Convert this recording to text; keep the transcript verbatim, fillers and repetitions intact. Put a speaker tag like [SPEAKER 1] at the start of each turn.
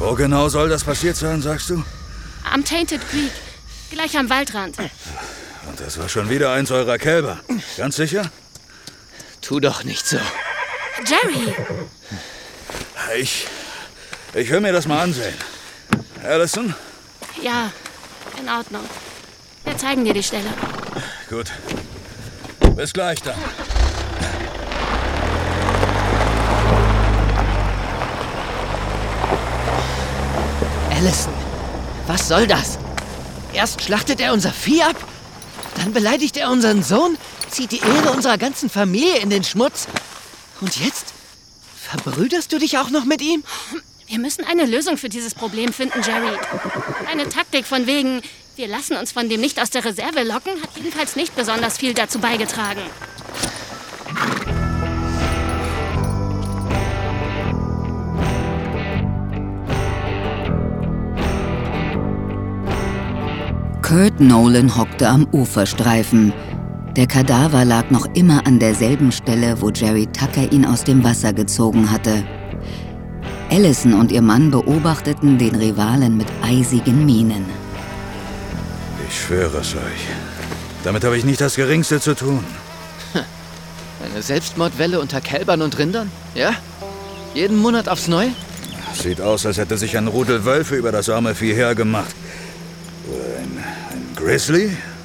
[SPEAKER 1] Wo genau soll das passiert sein, sagst du?
[SPEAKER 2] Am Tainted Creek, gleich am Waldrand.
[SPEAKER 1] Und das war schon wieder eins eurer Kälber. Ganz sicher?
[SPEAKER 3] Tu doch nicht so.
[SPEAKER 2] Jerry!
[SPEAKER 1] Ich... Ich will mir das mal ansehen. Allison?
[SPEAKER 2] Ja, in Ordnung. Wir zeigen dir die Stelle.
[SPEAKER 1] Gut. Bis gleich dann.
[SPEAKER 3] Allison, was soll das? Erst schlachtet er unser Vieh ab, dann beleidigt er unseren Sohn, zieht die Ehre unserer ganzen Familie in den Schmutz. Und jetzt verbrüderst du dich auch noch mit ihm?
[SPEAKER 2] Wir müssen eine Lösung für dieses Problem finden, Jerry. Eine Taktik von wegen, wir lassen uns von dem nicht aus der Reserve locken, hat jedenfalls nicht besonders viel dazu beigetragen.
[SPEAKER 4] Kurt Nolan hockte am Uferstreifen. Der Kadaver lag noch immer an derselben Stelle, wo Jerry Tucker ihn aus dem Wasser gezogen hatte. Allison und ihr Mann beobachteten den Rivalen mit eisigen Mienen.
[SPEAKER 1] Ich schwöre es euch. Damit habe ich nicht das Geringste zu tun.
[SPEAKER 3] Eine Selbstmordwelle unter Kälbern und Rindern? Ja? Jeden Monat aufs Neue?
[SPEAKER 1] Sieht aus, als hätte sich ein Rudel Wölfe über das arme Vieh hergemacht. Oder ein, ein Grizzly?